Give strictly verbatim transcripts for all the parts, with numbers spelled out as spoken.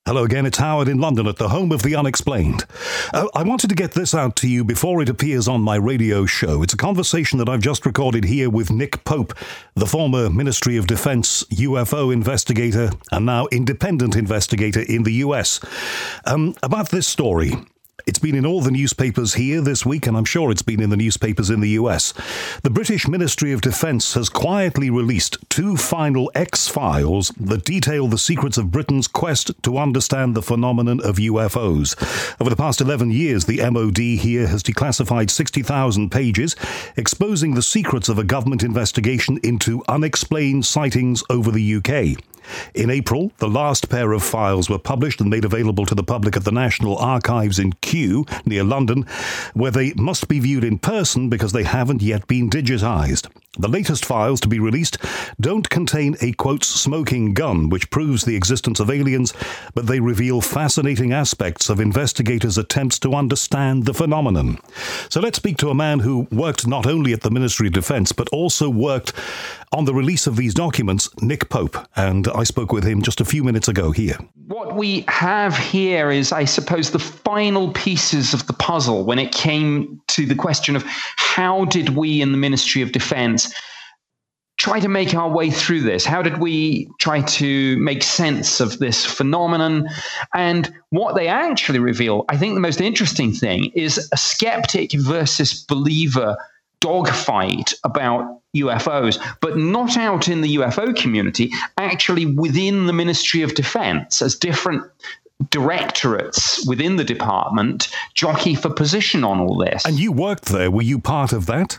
Hello again, it's Howard in London at the home of the unexplained. Uh, I wanted to get this out to you before it appears on my radio show. It's a conversation that I've just recorded here with Nick Pope, the former Ministry of Defense U F O investigator and now independent investigator in the U S, um, about this story. It's been in all the newspapers here this week, and I'm sure it's been in the newspapers in the U S. The British Ministry of Defence has quietly released two final X-Files that detail the secrets of Britain's quest to understand the phenomenon of U F Os. Over the past eleven years, the M O D here has declassified sixty thousand pages, exposing the secrets of a government investigation into unexplained sightings over the U K. In April, the last pair of files were published and made available to the public at the National Archives in Kew, near London, where they must be viewed in person because they haven't yet been digitised. The latest files to be released don't contain a, quote, smoking gun, which proves the existence of aliens, but they reveal fascinating aspects of investigators' attempts to understand the phenomenon. So let's speak to a man who worked not only at the Ministry of Defence, but also worked on the release of these documents, Nick Pope, and I spoke with him just a few minutes ago here. What we have here is, I suppose, the final pieces of the puzzle when it came to the question of how did we in the Ministry of Defence try to make our way through this? How did we try to make sense of this phenomenon? And what they actually reveal, I think the most interesting thing, is a skeptic versus believer dogfight about U F Os, but not out in the U F O community, actually within the Ministry of Defence, as different directorates within the department jockey for position on all this. And you worked there. Were you part of that?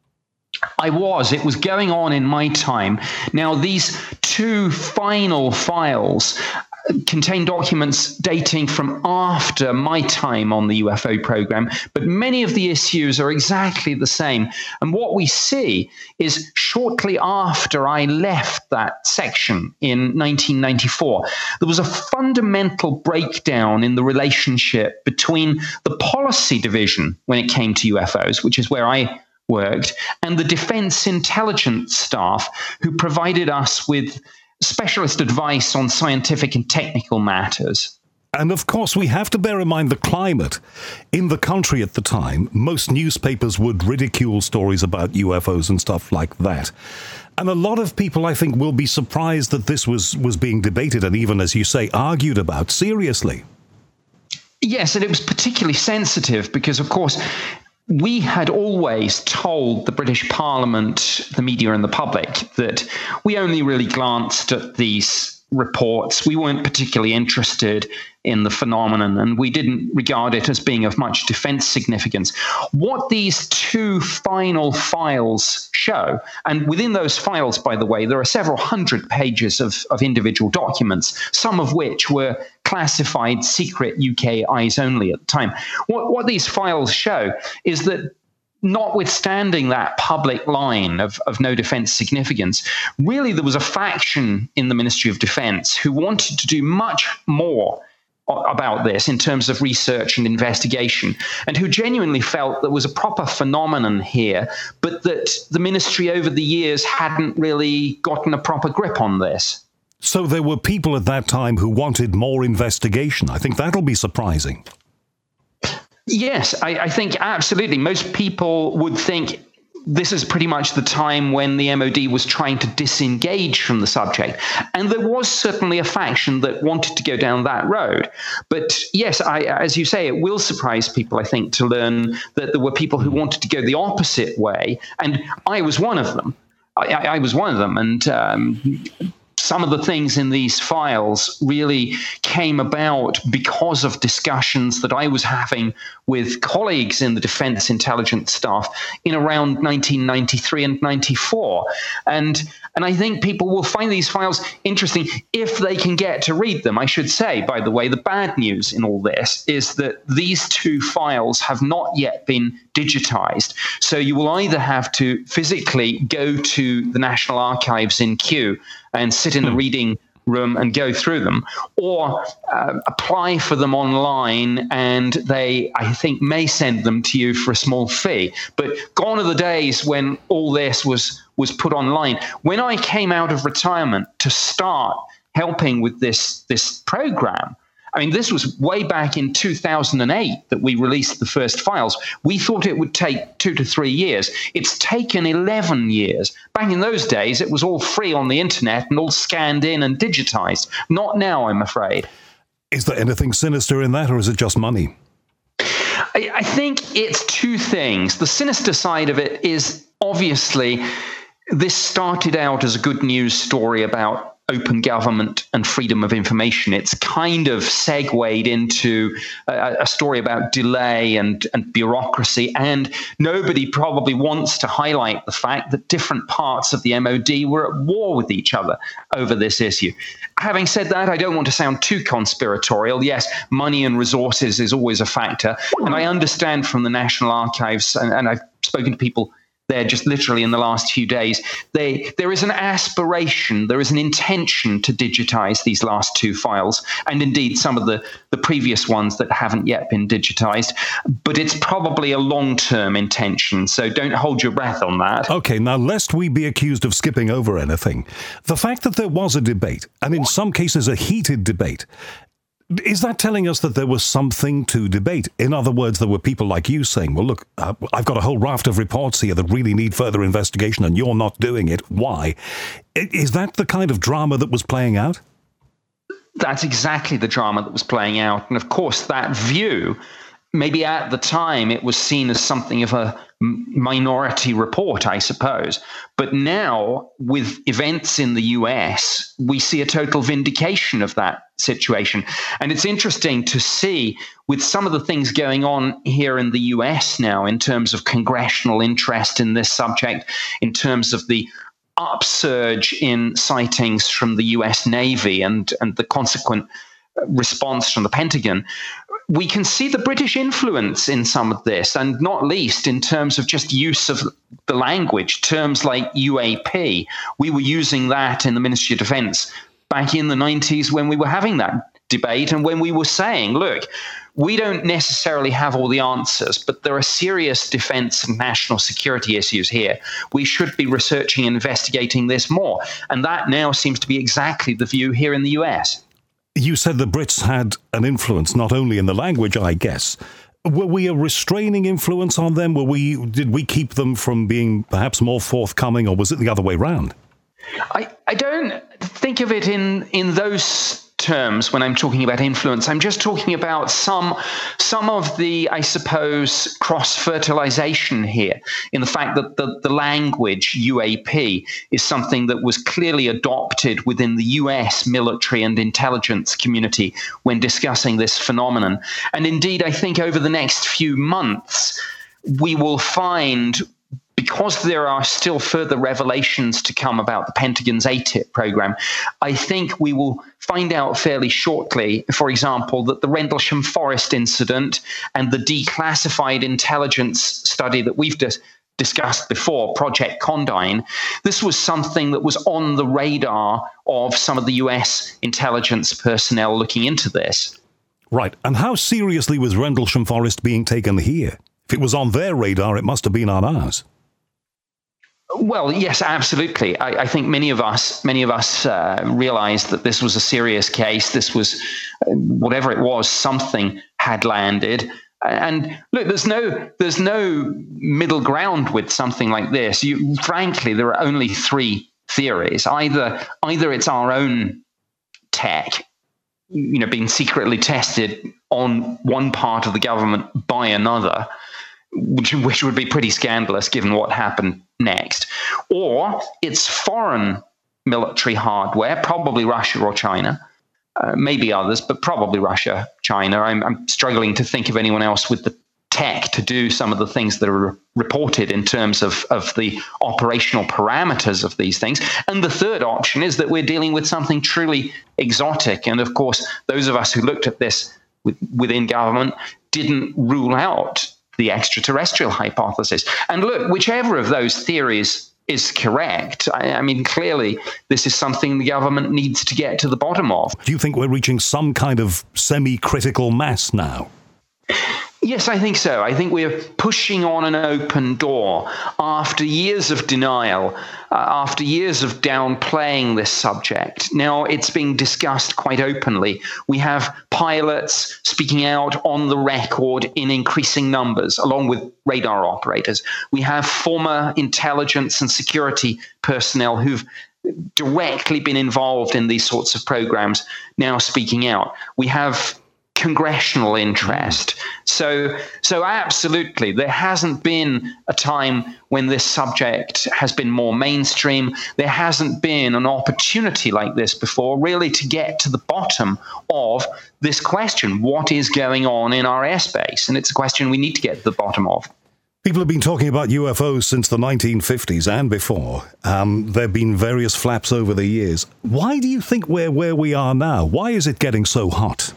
I was. It was going on in my time. Now, these two final files contain documents dating from after my time on the U F O program, but many of the issues are exactly the same. And what we see is shortly after I left that section in nineteen ninety-four, there was a fundamental breakdown in the relationship between the policy division when it came to U F Os, which is where I worked, and the defense intelligence staff who provided us with specialist advice on scientific and technical matters. And of course, we have to bear in mind the climate. In the country at the time, most newspapers would ridicule stories about U F Os and stuff like that. And a lot of people, I think, will be surprised that this was, was being debated and even, as you say, argued about seriously. Yes, and it was particularly sensitive because, of course, we had always told the British Parliament, the media and the public that we only really glanced at these reports. We weren't particularly interested in the phenomenon, and we didn't regard it as being of much defense significance. What these two final files show, and within those files, by the way, there are several hundred pages of, of individual documents, some of which were classified secret U K eyes only at the time. What, what these files show is that notwithstanding that public line of, of no defense significance, really there was a faction in the Ministry of Defense who wanted to do much more about this in terms of research and investigation, and who genuinely felt there was a proper phenomenon here, but that the ministry over the years hadn't really gotten a proper grip on this. So there were people at that time who wanted more investigation. I think that'll be surprising. Yes, I, I think absolutely. Most people would think this is pretty much the time when the M O D was trying to disengage from the subject. And there was certainly a faction that wanted to go down that road. But yes, I, as you say, it will surprise people, I think, to learn that there were people who wanted to go the opposite way. And I was one of them. I, I was one of them. And um, some of the things in these files really came about because of discussions that I was having with colleagues in the defense intelligence staff in around nineteen ninety-three and ninety-four. And, and I think people will find these files interesting if they can get to read them. I should say, by the way, the bad news in all this is that these two files have not yet been digitized. So you will either have to physically go to the National Archives in Kew and sit in the reading room and go through them, or uh, apply for them online, and they, I think, may send them to you for a small fee. But gone are the days when all this was was put online. When I came out of retirement to start helping with this this program, I mean, this was way back in two thousand eight that we released the first files. We thought it would take two to three years. It's taken eleven years. Back in those days, it was all free on the internet and all scanned in and digitized. Not now, I'm afraid. Is there anything sinister in that, or is it just money? I, I think it's two things. The sinister side of it is obviously this started out as a good news story about open government and freedom of information. It's kind of segued into a, a story about delay and, and bureaucracy, and nobody probably wants to highlight the fact that different parts of the M O D were at war with each other over this issue. Having said that, I don't want to sound too conspiratorial. Yes, money and resources is always a factor, and I understand from the National Archives, and, and I've spoken to people there just literally in the last few days, they, there is an aspiration, there is an intention to digitize these last two files, and indeed some of the, the previous ones that haven't yet been digitized. But it's probably a long-term intention, so don't hold your breath on that. Okay, now lest we be accused of skipping over anything, the fact that there was a debate, and in some cases a heated debate, is that telling us that there was something to debate? In other words, there were people like you saying, well, look, uh, I've got a whole raft of reports here that really need further investigation and you're not doing it. Why? Is that the kind of drama that was playing out? That's exactly the drama that was playing out. And of course, that view, maybe at the time it was seen as something of a minority report, I suppose. But now, with events in the U S, we see a total vindication of that situation. And it's interesting to see, with some of the things going on here in the U S now, in terms of congressional interest in this subject, in terms of the upsurge in sightings from the U S Navy and, and the consequent response from the Pentagon, we can see the British influence in some of this, and not least in terms of just use of the language, terms like U A P. We were using that in the Ministry of Defense back in the nineties when we were having that debate and when we were saying, look, we don't necessarily have all the answers, but there are serious defense and national security issues here. We should be researching and investigating this more. And that now seems to be exactly the view here in the U S. You said the Brits had an influence, not only in the language, I guess. Were we a restraining influence on them? Were we? Did we keep them from being perhaps more forthcoming, or was it the other way round? I, I don't think of it in, in those terms when I'm talking about influence. I'm just talking about some some of the, I suppose, cross-fertilization here, in the fact that the, the language U A P is something that was clearly adopted within the U S military and intelligence community when discussing this phenomenon. And indeed, I think over the next few months, we will find, because there are still further revelations to come about the Pentagon's A T I P program, I think we will find out fairly shortly, for example, that the Rendlesham Forest incident and the declassified intelligence study that we've dis- discussed before, Project Condign, this was something that was on the radar of some of the U S intelligence personnel looking into this. Right. And how seriously was Rendlesham Forest being taken here? If it was on their radar, it must have been on ours. Well, yes, absolutely. I, I think many of us, many of us uh, realized that this was a serious case. This was, uh, whatever it was, something had landed. And look, there's no, there's no middle ground with something like this. You, frankly, there are only three theories. Either, either it's our own tech, you know, being secretly tested on one part of the government by another, which, which would be pretty scandalous given what happened next, or it's foreign military hardware, probably Russia or China, uh, maybe others, but probably Russia, China. I'm, I'm struggling to think of anyone else with the tech to do some of the things that are reported in terms of, of the operational parameters of these things. And the third option is that we're dealing with something truly exotic. And of course, those of us who looked at this with, within government didn't rule out the extraterrestrial hypothesis. And look, whichever of those theories is correct, I, I mean, clearly this is something the government needs to get to the bottom of. Do you think we're reaching some kind of semi-critical mass now? Yes, I think so. I think we're pushing on an open door after years of denial, uh, after years of downplaying this subject. Now it's being discussed quite openly. We have pilots speaking out on the record in increasing numbers, along with radar operators. We have former intelligence and security personnel who've directly been involved in these sorts of programs now speaking out. We have congressional interest. So, so absolutely, there hasn't been a time when this subject has been more mainstream. There hasn't been an opportunity like this before, really, to get to the bottom of this question: what is going on in our airspace? And it's a question we need to get to the bottom of. People have been talking about U F Os since the nineteen fifties and before. Um, there have been various flaps over the years. Why do you think we're where we are now? Why is it getting so hot?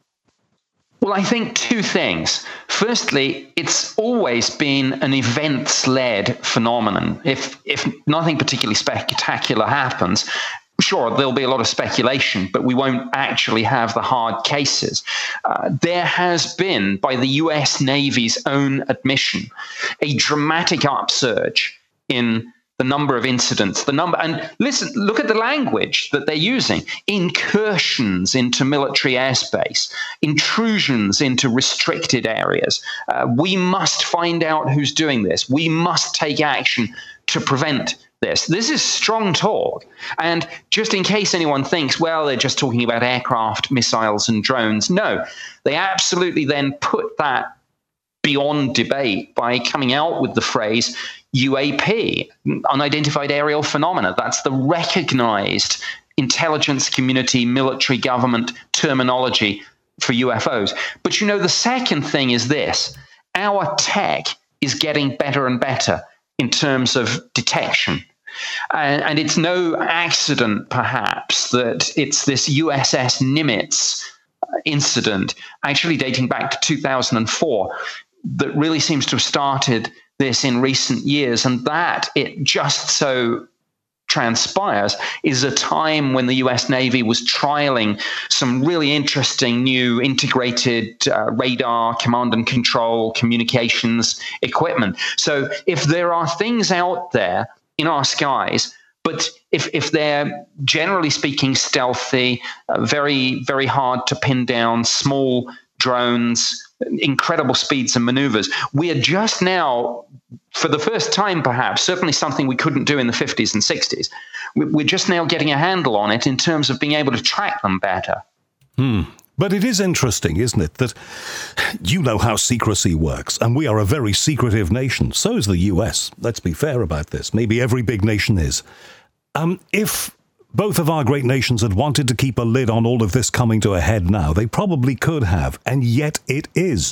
Well, I think two things. Firstly, it's always been an events-led phenomenon. If if nothing particularly spectacular happens, sure, there'll be a lot of speculation, but we won't actually have the hard cases. Uh, there has been, by the U S Navy's own admission, a dramatic upsurge in the number of incidents, the number, and listen, look at the language that they're using: incursions into military airspace, intrusions into restricted areas. Uh, we must find out who's doing this. We must take action to prevent this. This is strong talk. And just in case anyone thinks, well, they're just talking about aircraft, missiles, and drones. No, they absolutely then put that beyond debate by coming out with the phrase U A P, unidentified aerial phenomena. That's the recognized intelligence community, military government terminology for U F Os. But you know, the second thing is this: our tech is getting better and better in terms of detection. And, and it's no accident, perhaps, that it's this U S S Nimitz incident, actually dating back to two thousand four, that really seems to have started this in recent years. And that, it just so transpires, is a time when the U S Navy was trialing some really interesting new integrated uh, radar, command and control, communications equipment. So if there are things out there in our skies, but if, if they're generally speaking stealthy, uh, very, very hard to pin down, small drones, incredible speeds and maneuvers, we are just now, for the first time perhaps, certainly something we couldn't do in the fifties and sixties, we're just now getting a handle on it in terms of being able to track them better. Hmm. But it is interesting, isn't it, that you know how secrecy works, and we are a very secretive nation. So is the U S. Let's be fair about this. Maybe every big nation is. Um, if both of our great nations had wanted to keep a lid on all of this coming to a head now, they probably could have, and yet it is.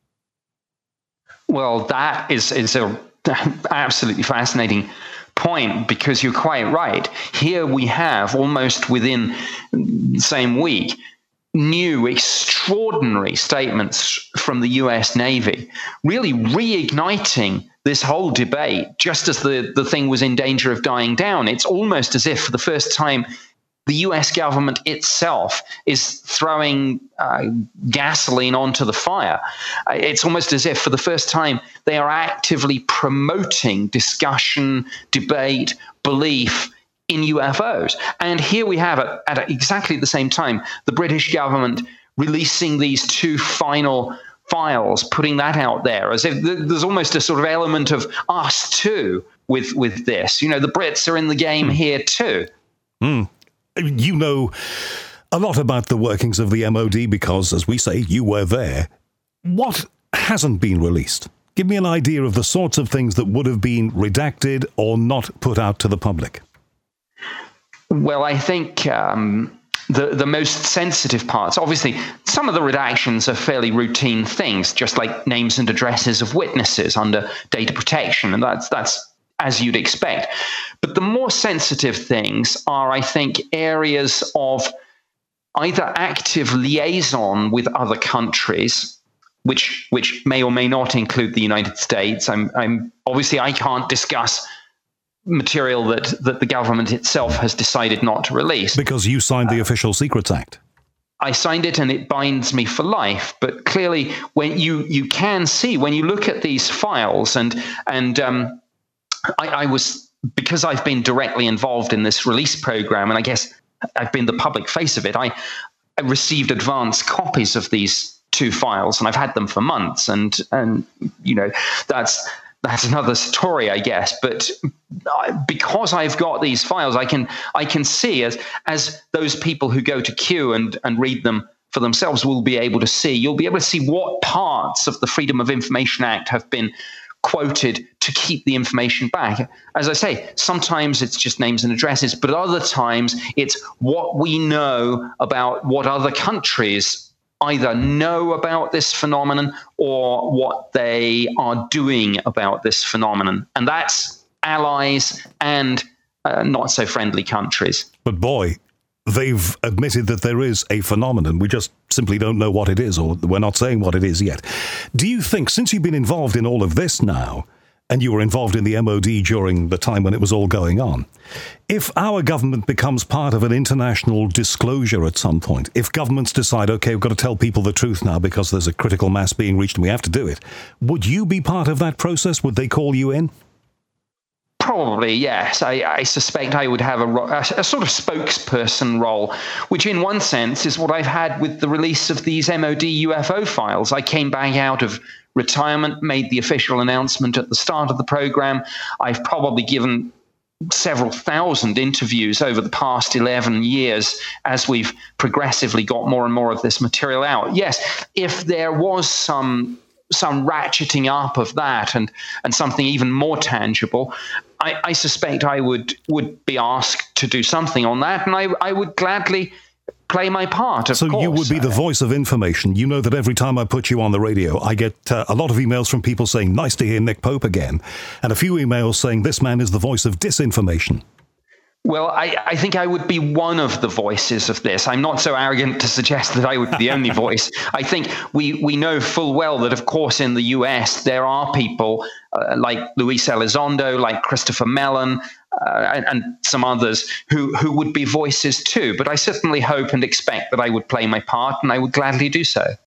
Well, that is, is a absolutely fascinating point, because you're quite right. Here we have, almost within the same week, new extraordinary statements from the U S Navy, really reigniting this whole debate just as the, the thing was in danger of dying down. It's almost as if for the first time the U S government itself is throwing uh, gasoline onto the fire. Uh, it's almost as if for the first time they are actively promoting discussion, debate, belief in U F Os. And here we have, at, at exactly the same time, the British government releasing these two final files, putting that out there as if there's almost a sort of element of us too with, with this. You know, the Brits are in the game mm. here too. Mm. You know a lot about the workings of the M O D because, as we say, you were there. What hasn't been released? Give me an idea of the sorts of things that would have been redacted or not put out to the public. Well, I think um, the, the most sensitive parts, obviously, some of the redactions are fairly routine things, just like names and addresses of witnesses under data protection, and that's that's as you'd expect. But the more sensitive things are, I think, areas of either active liaison with other countries, which which may or may not include the United States. I'm, I'm obviously I can't discuss material that, that the government itself has decided not to release. Because you signed the uh, Official Secrets Act. I signed it and it binds me for life. But clearly, when you you can see, when you look at these files, and and um, I, I was, because I've been directly involved in this release program, and I guess I've been the public face of it, I, I received advance copies of these two files, and I've had them for months. And, and you know, that's that's another story, I guess. But because I've got these files, I can I can see, as as those people who go to Q and, and read them for themselves will be able to see, you'll be able to see what parts of the Freedom of Information Act have been quoted to keep the information back. As I say, sometimes it's just names and addresses, but other times it's what we know about what other countries either know about this phenomenon or what they are doing about this phenomenon. And that's allies and uh, not so friendly countries. But boy, they've admitted that there is a phenomenon. We just simply don't know what it is, or we're not saying what it is yet. Do you think, since you've been involved in all of this now, and you were involved in the M O D during the time when it was all going on, if our government becomes part of an international disclosure at some point, if governments decide, okay, we've got to tell people the truth now because there's a critical mass being reached and we have to do it, would you be part of that process? Would they call you in? Probably, yes. I, I suspect I would have a, a, a sort of spokesperson role, which in one sense is what I've had with the release of these M O D U F O files. I came back out of retirement, made the official announcement at the start of the program. I've probably given several thousand interviews over the past eleven years as we've progressively got more and more of this material out. Yes, if there was some some ratcheting up of that and and something even more tangible, I, I suspect I would would be asked to do something on that, and I, I would gladly play my part, of so course. You would be the voice of information. You know that every time I put you on the radio, I get uh, a lot of emails from people saying, nice to hear Nick Pope again, and a few emails saying this man is the voice of disinformation. Well, I, I think I would be one of the voices of this. I'm not so arrogant to suggest that I would be the only voice. I think we, we know full well that, of course, in the U S, there are people uh, like Luis Elizondo, like Christopher Mellon, uh, and, and some others who, who would be voices too. But I certainly hope and expect that I would play my part, and I would gladly do so.